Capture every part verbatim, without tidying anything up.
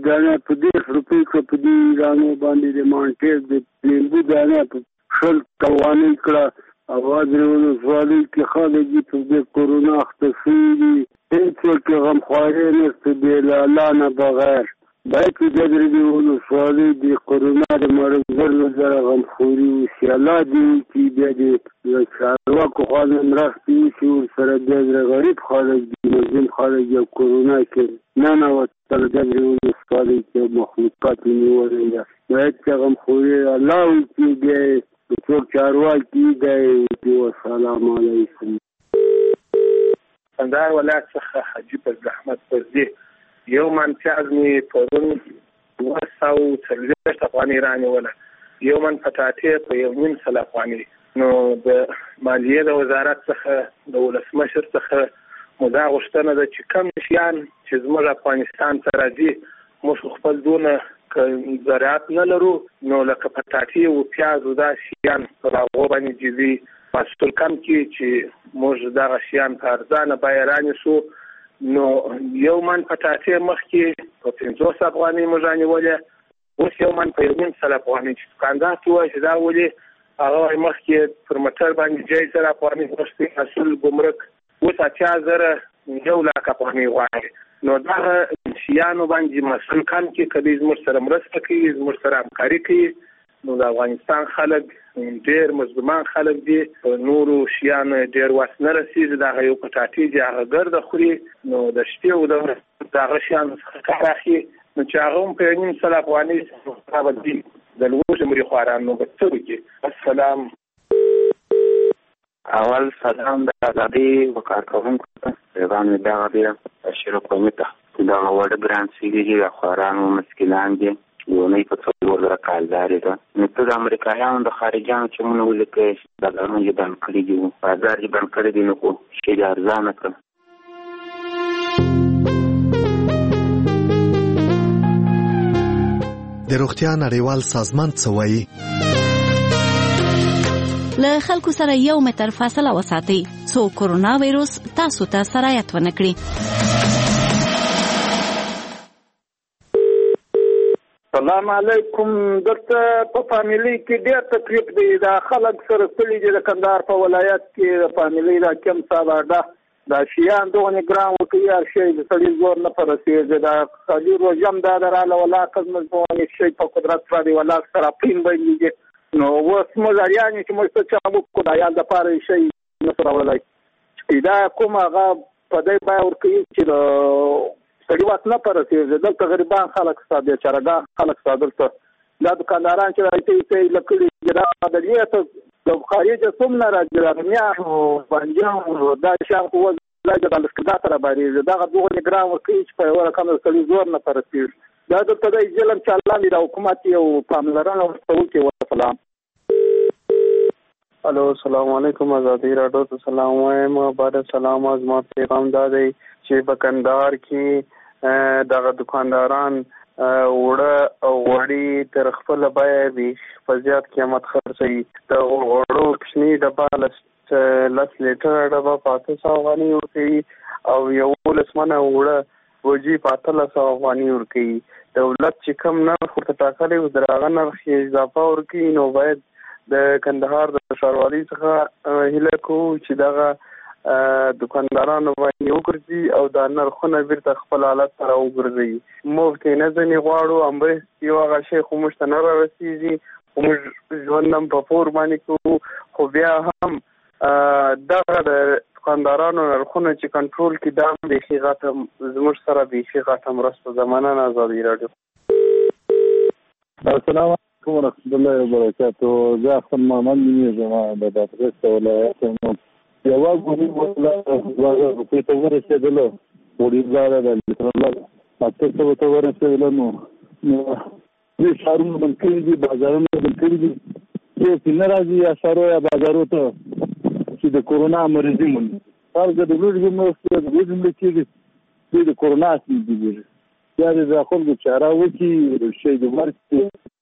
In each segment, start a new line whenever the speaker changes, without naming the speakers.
دانه په دېرش روپۍ کړه، په دې دانو باندې د مانټېز د لیمبو دانه په شل افغانۍ کړه. اواز ولسوالۍ کې خلک دي په دې کورونا اخته شوي دي، هېڅوک یې غمخواري نشته بې له الله نه بغیر. باید چې د درې ولسوالۍ د کورونا د مرض زر له زره غمخوري وشي. الله دې وکړي بیا د چارواکو خوا نه مرستې وشي ورسره. بیا د غریب خلک دي، مظلوم خلک دي، کورونا کې ننوتل د درې ولسوالۍ کې مخلوقات یې نیولې ده. باید چې غمخوري الله وکړي بیا یې څوک چارواکي دی. والسلام علیکم.
کندهار ولایت څخه حاجي فضل احمد فضلي. یو من پیاز مې پرون دوه سوه څلوېښت افغانۍ رانیوله، یو من پټاټې په یو نیم سل افغانۍ. نو د مالیې د وزارت څخه د ولسمشر څخه مو دا غوښتنه ده چې کم شیان چې زموږ افغانستان ته راځي موږ خپل دونه زراعت نه لرو، نو لکه پټاټې او پیاز او دا شیان په هغو باندې جدي محصول کم کړي چې موږ دغه شیان په ارزانه بیه رانیسو. نو یو من پټاټې مخکې په پنځوس افغانۍ موږ رانیولې، اوس یو من په یو نیم سل افغانۍ. چې دوکاندار ته ووایي چې دا ولې، هغه وایي مخکې پر موټر باندې جای زره افغانۍ غوښتي مسؤل ګمرک، اوس اتیا زره یو لاک افغانۍ غواړي. نو دغه شیانو باندې مسؤل کم کړي، که دوی زموږ سره مرسته کوي، زموږ سره همکاري کوي، نو د افغانستان خلک ډېر مظلومان خلک دي، په نورو شیانو ډېر وس نه رسېږي. دغه یو پټاټې دي هغه ګرده خوري، نو د شپې او د ورځې دغه شیانو څخه کار اخلي، نو چې هغه هم په یو نیم سل افغانۍ به دي د لوږې مري خواران، نو به څه وکړي؟ السلام.
اول سلام د ازادۍ و کارکوونکو ته، پیغام مې دغه دی اشرف قومي ته چې دغه وړه ګران سوي دي، د خوارانو مسکینان دي، یونۍ په څلور زره کالدارې ده. نو ته د امریکایانو د خارجیانو چې مونږ ولیکئ بازارونه یې بند کړي دي، بازار یې بند کړی دی، نو خو شی یې ارزانه کړه.
د روغتیا نړیوال سازمان څه وایي؟
له خلکو سره یو متر فاصله وساتئ څو کورونا وایروس تاسو ته سرایت ونه کړي.
سلام علیکم. دلته په فامیلي کې ډېر تکلیف دی، دا خلک سره تللي دي د کندهار په ولایت کې د فامیلي دا کم صاحب اډه دا شیان دغه ګرام وکړي، هر شی د سړي زور نه په رسېږي. دا خالي روژه هم دا دراله ولاک زموږ دغه شی په قدرت باندې ولاک سره پین بندېږي. نو اوس موږ اریان یو چې موږ څه چا وکړو د عیال دپاره یې شی نسو راوړلی. دا کوم هغه په دی بیه ورکوي چې د سړي واک نه په رسېږي. دلته غریبان خلک شته، بېچارهګان خلک شته. دلته دا دوکانداران چې راځي ته یې له کلي دا عدلیې ته د خارجه څوم نه راځي، د رومیانو بانجانو دا شیان خو وځي د لښکرګاه سره بارېږي. دغه دغه ګرام ورکوي چې په یوه رقم د سړي زور نه په رسېږي. دا دلته دی ظلم چې الله دې د حکومت یو پاملرنه ورته وکړي. وسلام.
الو السلام علیکم. ازادي راډیو ته سلام وایم. بعد سلام زما پیغام دا دی چې په کندهار کې دغه دکانداران وړه او وړي تر خپله بیه بیخ په زیات قیمت خرڅوي. د وړو کوچني ډبه لس لیټره ډبه په اته سوه افغانۍ ورکوي او یولس منه وړه وجي په اتلس سوه افغانۍ ورکوي. دولت چې کم نرخ ورته ټاکلی و د هغه نرخ یې اضافه ورکوي. نو باید د کندهار د ښاروالۍ څخه هیله کوو چې دغه دکاندارانو باندې وګرځي او دا نرخونه بیرته خپل حالت سره وګرځوي. مفت یې نه ځنې غواړو، امرست یو هغه شی خو موږ ته نه رارسېږي، خو موږ ژوند هم په پور باندې کوو. خو بیا هم دغه د دکاندارانو نرخونه چې کنټرول کړي دا هم بیخي غټه زموږ سره بیخي غټه مرسته ده. مننه. ازادي راډیو.
السلام علیکم ورحمت الله وبرکاتو. زه خپل محمد نومېږم، د بادغیس ولایت یم. یوه ګونې دوه زره روپۍ ته ورسېدله، وړې لاره ده لیترله اته سوه ته ورسېدله. نو دې ښارونه بند کړي دي، بازارونه بند کړي دي. څوک نه راځي یا ښارو یا بازارو ته چې د کورونا مریضي مومي. خلک د لوږې مرستې د لوږې مړه کېږي، دوی د کورونا اصلي دي. بیا دې د خلکو چاره وکړي، شی د ورکړي.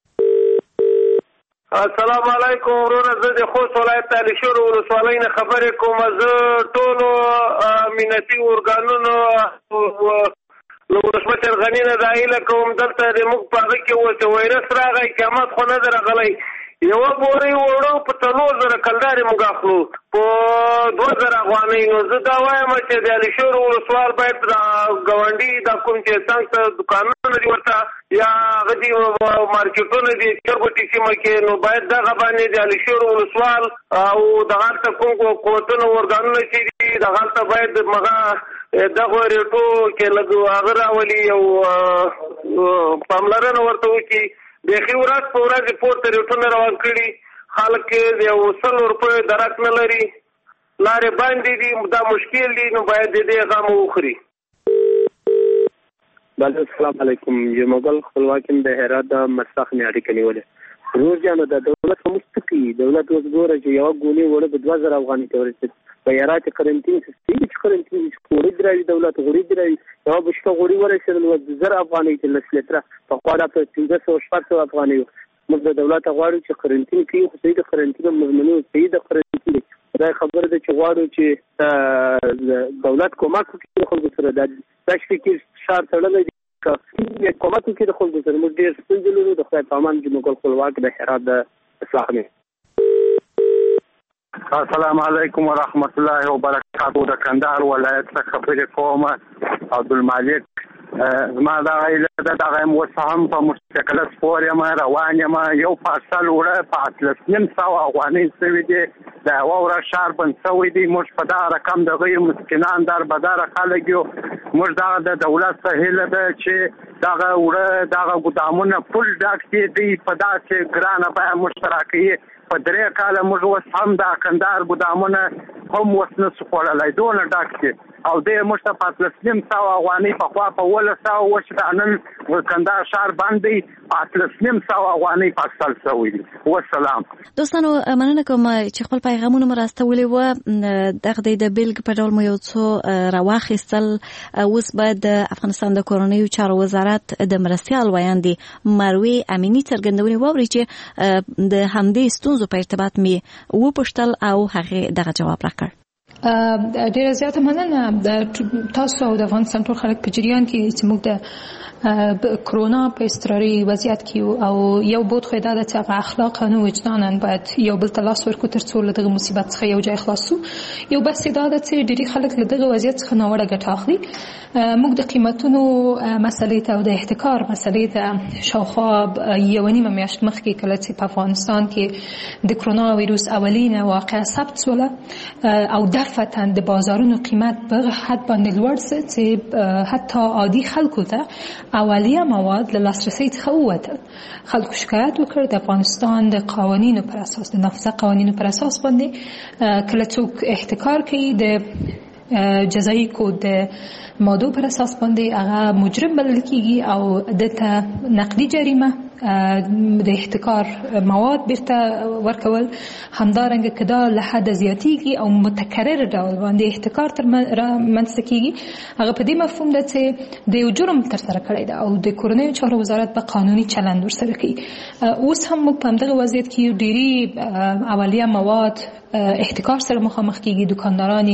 السلام علیکم ورونه. زه د خوست ولایت علي شور ولسوالۍ نه خبرې کوم. زه ټولو امنیتي ارګانونو نو ولسمشر غني نه دا هیله کوم دلته د موږ په هغه کې اوس وایرس راغی قیامت خو نه دی راغلی یوه بورۍ وړو په څلور زره کلدارې موږ اخلو په دوه زره افغانۍ نو زه دا وایم چې د علي ولسوال باید دا ګاونډي دا کوم چې څنګ ته دوکانونه دي ورته یا هغه دي مارکیټونه دي چربټي سیمه کې نو باید دغه باندې د علي ولسوال او دغه هلته کوم قوتونه ارګانونه چې دي دغه هلته باید مغه دغه ریټو کې لږ هغه راولي او پاملرنه ورته وکړي بیخي ورځ په ورځ پورته ریټونه روان کړي خلک د یو سلو روپیو درک نه لري لارې باندې دي دا مشکل دي نو باید د دې غم وخوري. بله السلام علیکم یو مغل خپلواکیم د هرات د مساخ نه اړیکه نیولې روز جانو د دولت په مستقي دولت اوس ګوره چې یو ګولې وړه په دوه زره افغانۍ ته ورسېد په هرات قرنټین سیستم چې قرنټین غوړي درایي دولت غوړي درایي یو بشته غوړي ورسېدل و زر افغانۍ ته لس لیتره په خواله په پنځه سوه شپږ سوه افغانۍ موږ د دولت غواړو چې قرنټین کوي خو صحیح د قرنټین مضمونو صحیح د قرنټین دا خبره ده چې غواړو چې دولت کومک وکړي خلکو سره دا تشویق شار تړلی دي که کومک وکړي د خلکو سره موږ ډېر ستونزې لرو د خدای په امان چې موږ خپلواک د هرات د اصلاح نه.
السلام علیکم ورحمت الله وبرکاتو. د کندهار ولایت څخه خبرې کوم عبدالمالک. زما دغه هیله ده دغه یم اوس هم په مستقله سپور یم روان یم یو پارسل وړه په اتلس نیم سوه افغانۍ شوي دي د یوه ورځ شار بند شوی دی موږ په دغه رقم د غیر مسکینان دربداره خلک یو موږ دغه د دولت څخه هیله ده چې دغه وړه دغه ګودامونه فل ډک دي دوی په داسې ګرانه بیه موږ ته راکوي په درې کاله موږ اوس هم د کندهار ګودامونه هم اوس نسو خوړلی دونه ډک دي او دی موږ ته په اتلس نیم سوه افغانۍ پخوا په اوولس سوه اوس چې دا نن کندهار ښار بند دی اتلس نیم سوه افغانۍ پارسل شوی دي. والسلام.
دوستانو مننه کوم چې خپل پیغامونه مو راستولي وه دغه دی د بیلګې په ډول مو یو څو راواخیستل. اوس باید د افغانستان د کورنیو چارو وزارت د مرستیال ویاندې مروې امیني څرګندونې واوري چې د همدې ستونزو په ارتباط مې وپوښتل او هغې دغه جواب راکړ.
ډیره زیاته مننه تاسو او د افغانستان ټول خلک په جریان کې چې موږ د کرونا په اضطراري وضعیت کې او یو بود خو دا ده چې هغه اخلاقا او وجدانا باید یو بل ته لاس ورکړو تر څو له دغه مصیبت څخه یو ځای خلاص شو. یو بس دا ده چې ډېری خلک له دغه وضعیت څخه ناوړه ګټه اخلي. موږ د قیمتونو مسلې ته او د احتکار مسلې ته شاوخوا یوه نیمه میاشت مخکې کله چې په افغانستان کې د کرونا ویروس اولینه واقعه ثبت شوله او دفعتا د بازارونو قیمت په حد باندې لوړ شو چې حتی عادي خلکو ته اولیه مواد له لاسرسي څخه ووتل. خلکو شکایت وکړ د افغانستان د قوانینو پر اساس د نفذ قوانینو پر اساس باندې کله څوک احتکار کوي د جزایي کود د مادو پر اساس باندې هغه مجرم بلل کیږي او دته نقدي جریمه د احتکار مواد بیرته ورکول همدارنګه کدا له حد زیاتیږي او متکرر ډول باندې احتکار تر منځته کیږي هغه په دې مفهوم ده چې د یو جرم تر سره کړی ده او د کورنیو چارو وزارت په قانوني چلند ورسره کوي. اوس هم موږ په همدغه وضعیت کې ډېری اولیه مواد احتکار سره مخامخ کیږي. دکانداران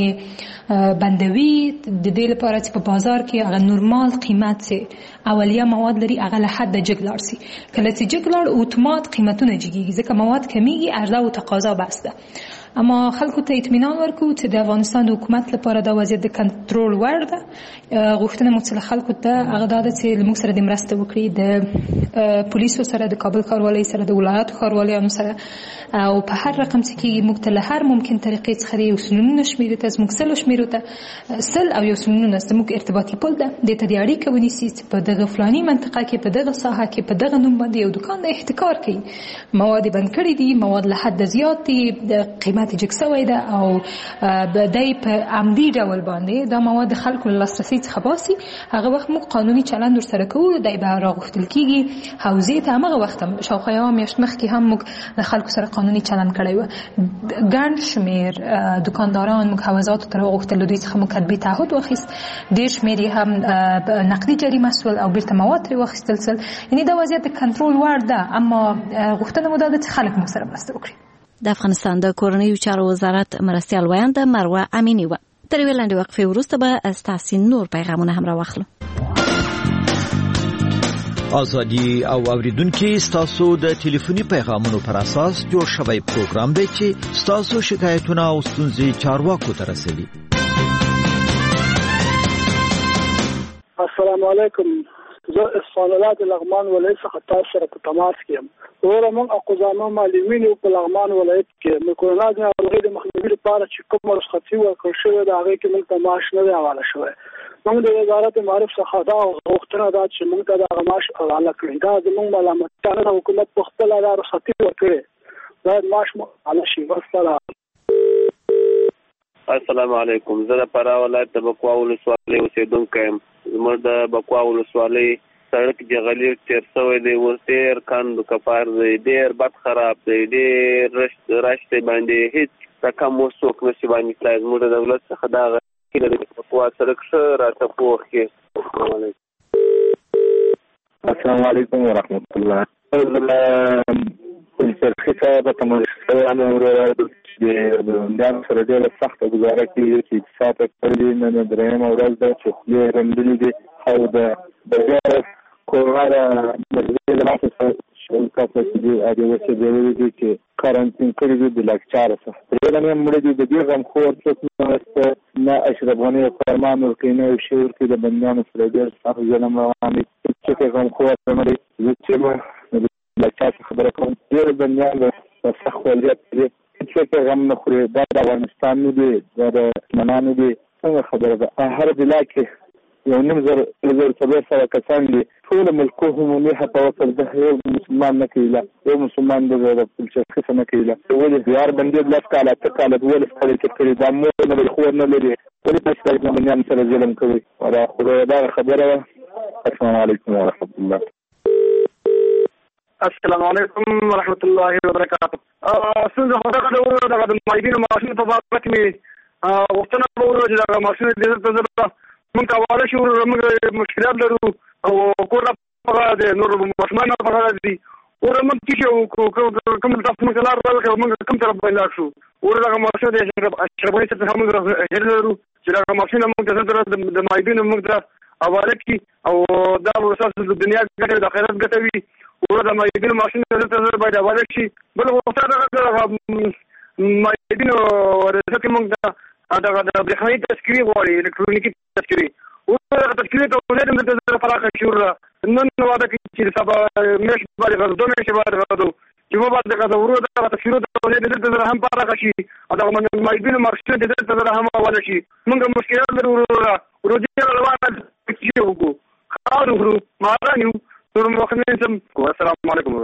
بندوي د دې لپاره چې په بازار کې هغه نورمال قیمت چې اولیه مواد لري هغه له حد جګ لاړ شي. کله چې جګ لاړ اوتومات قیمتونه جګیږي ځکه مواد کمیږي عرضه او تقاضا بس ده. اما خلکو ته اطمینان ورکو چې د افغانستان د حکومت لپاره دا وضعیت د کنټرول وړ ده. غوښتنه موږ له خلکو ته هغه دا ده چې موږ سره د مرسته وکړي د پولیسو سره د کابل ښاروالۍ سره د ولایاتو ښاروالانو سره او په هر رقم چې کېږي موږ ته له هر ممکن طریقې څخه د یو سلونونه شمېرې ته زموږ سلو شمېرو ته سل او یو سلونونه زموږ ارتباطي پل ده دې ته د اړیکه ونیسي چې په دغه فلاني منطقه کې په دغه ساحه کې په دغه نوم باندې یو دوکان د احتکار کوي مواد بند کړي دي مواد له حد زیات دي د قیمت جګ شوی ده او دای په عمدي ډول باندې دا مواد خلکو له لاسرسي څخه باسي. هغه وخت موږ قانوني چلند ورسره کوو دای به راغوښتل کېږي حوزې ته همغه وخت هم شاوخوا یوه میاشت مخکې هم موږ له خلکو سره قانوني چلند کړی و. ګڼ شمېر دکانداران موږ حوزاتو ته راغوښتل دوی څخه موږ کتبي تعهد واخیست ډېر شمېر یې هم نقدي جریمه سول او بیرته مواد ترې واخیستل سول. یعنې دا وضعیت د کنټرول وړ ده اما غوښتنه مو دا ده چې خلک موږ سره مرسته وکړي.
د افغانستان د کورنیو چارو وزارت مرستیال ویانده مروه امینی و. تر یوې لنډې وقفې وروسته به ستاسې نور پیغامونه هم راواخلو.
ازادي او اوریدونکو ستاسو د ټلیفوني پیغامونو پر اساس جوړ شوی پروګرام دی چې ستاسو شکایتونه او ستونزې چارواکو ته رسوي.
السلام علیکم. زه اسفان الله د لغمان ولایت څخه تاسو سره په تماس کې یم. ورمن اقوزامه معلمین په لغمان ولایت کې د کورونا د ناروغۍ د مخنیوي لپاره چې کوم رخصتي ورکړل شوې ده هغه کې موږ ته معاش نه دی حواله شوی. موږ د وزارت معارف څخه دا غوښتنه ده چې موږ ته د معاش حواله کړي. دا زموږ ملامتیا نه ده، حکومت په خپل لاره رخصتي ورکړي باید معاش حواله شي. والسلام.
السلام علیکم. زه د فراه ولایت د بکوا ولسوالۍ اوسېدونکی یم. زموږ د بکوا ولسوالۍ سړک جغلي تیر شوی دی، اوس ډېر کند کپار دی، ډېر بد خراب دی، ډېر رشت رشت باندې هېڅ رقم اوس څوک نشي باندې تلای. زموږ د دولت څخه دا هیله ده چې بکوا سړک ښه راته پوخ کړي. السلام علیکم.
السلام علیکم ورحمت الله. څرخي صاحب ته مو د بندیانو سره ډېره سخته ګزاره کېږي چې اقتصاد کړي. نن درېیمه ورځ ده چې خولې رنډلې دي او د بغیر کورونا د له لاسه شول کسه چې د اوسه دی چې کارانتین کړي دي د لاکچار څخه. پرې نه مړ دي د دې غم خور څه نه اشرف غنی فرمان ورکړي نه شعور کې د بندیانو سره ډېر سخت ظلم روان دي چې غم خور نه دي. چې لاکچار خبره کوم ډېر بندیان د سخت وضعیت دي چې غم نه خوري. دا د افغانستان نه دي، دا د منانو دي. څنګه خبره ده؟ هر بلا کې یو نیم زر زر څلور سوه کسان دي، ټول ملکو همومي حتی وصل ده. یو مسلمان نه کوي، یو مسلمان د څه نه کوي. ولې دیار بندې لس کاله اته کاله ولې خپل چې کړي دا مور نه لري، خور نه لري، ولې تاسو د بندیانو سره ظلم کوي؟ دا خدای دا خبره ده. السلام علیکم ورحمت الله.
السلام علیکم ورحمت الله وبرکاته. څنګه خدای دې ورو د مایدینو ماشین په باب کې می وختونه ورو چې دا ماشین دې ته زړه مونږ حواله شو. موږ مشکلات لرو او کور په دې نور ماشومان په اړه دي. ور موږ چې کوم تاسو موږ لار ورکړو موږ کوم طرف باندې شو. ور دا ماشین دې شربونی څخه موږ هرلو چې دا ماشین موږ د د مایدینو موږ ته حواله کی او دا ورسره د دنیا ګټه د آخرت ګټه وي. ور دا مایدینو ماشین ته ته باید حواله شي. بل وخت دا مایدینو ورته موږ دا دا د برېښنایي تذکرې غواړي، الکترونیکي تذکرې. اوس تذکرې ته ولې د زړه فراخه شور نن واده کې چې سبا مېش باندې غوډو مېش باندې غوډو چې مو باندې غوډو ورو دا تذکرې ته ولې د زړه هم فراخه شي او دا مایدینو مارشل د زړه هم حواله شي. موږ مشکلات لرو ورو دې روانه چې وګو خاور ورو مارانیو نور مخنه سم. السلام علیکم.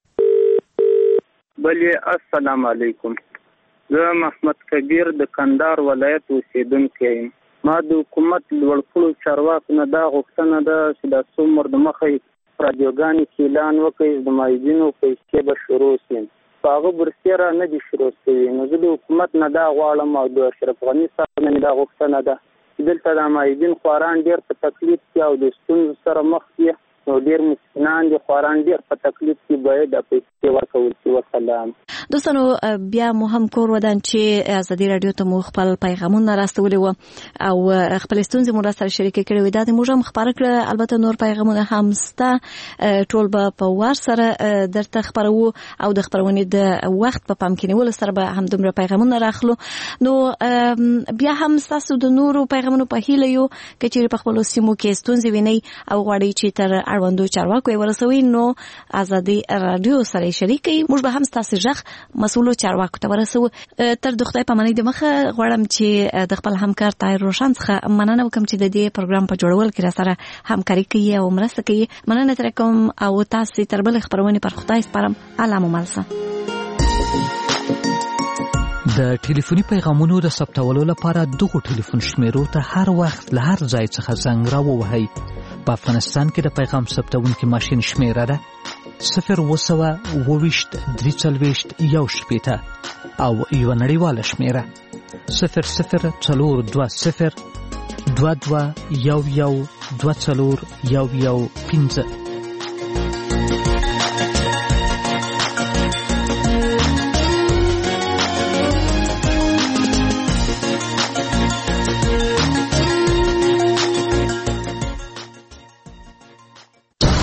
بلې السلام علیکم. زه محمد کبیر د کندهار ولایت اوسېدونکی یم. ما د حکومت لوړ کړو چارواکو نه دا غوښتنه ده چې دا څومره د مخې رادیوګانې کې اعلان وکړي د مایدینو پیسې به شروع شي. په هغه برسېره نه دي شروع شوي. نو زه د حکومت نه دا غواړم او د اشرف غني صاحب نه دا غوښتنه ده چې دلته د مایدین خواران ډېر په تکلیف کې او د ستونزو سره مخ دي. نو ډېر مسکینان دي، خواران ډېر په تکلیف کې باید د پیسې ورکول شي. وسلام.
دوستانو بیا مو هم کور ودان چې ازادي رادیو ته مو خپل پیغامونه راستولي وو او خپل ستونزې مو سره شریک کړي وي. دا د موږ هم خبره کړه. البته نور پیغامونه هم سته، ټول به په وار سره درته خبرو او د خبرونې د وخت په پام کې نیول سره به هم دومره پیغامونه راخلو. نو بیا هم تاسو د نورو پیغامونو په هیله یو چې په خپل سیمو کې ستونزې ویني او غواړي چې تر اړوندو چارواکو ورسوي نو ازادي رادیو سره شریکي. موږ به هم تاسو ژغ مسؤلو چارواکو ته ورسو. تر د خدای په منۍ د مخه غواړم چې د خپل همکار طاهر روشن څخه مننه وکم چې د دې پروګرام په جوړول کې را سره همکاري کوي او مرسته کوي. مننه تر کوم او تاسو تر بل خبرونه پر خدای سپارم. الله مو ملسه.
د ټلیفوني پیغامونو د ثبتولو لپاره دغه ټلیفون شمیرو ته هر وخت له هر ځای څخه زنګ راووهئ. په افغانستان کې د پیغام ثبتونکي ماشین شمیره ده صفر وسوه اوویشت درې څلوېښت یو شپېته او یوه نړیواله شمیره صفر صفر څلور دوه صفر دوه دوه یو یو دوه څلور یو یو پنځه.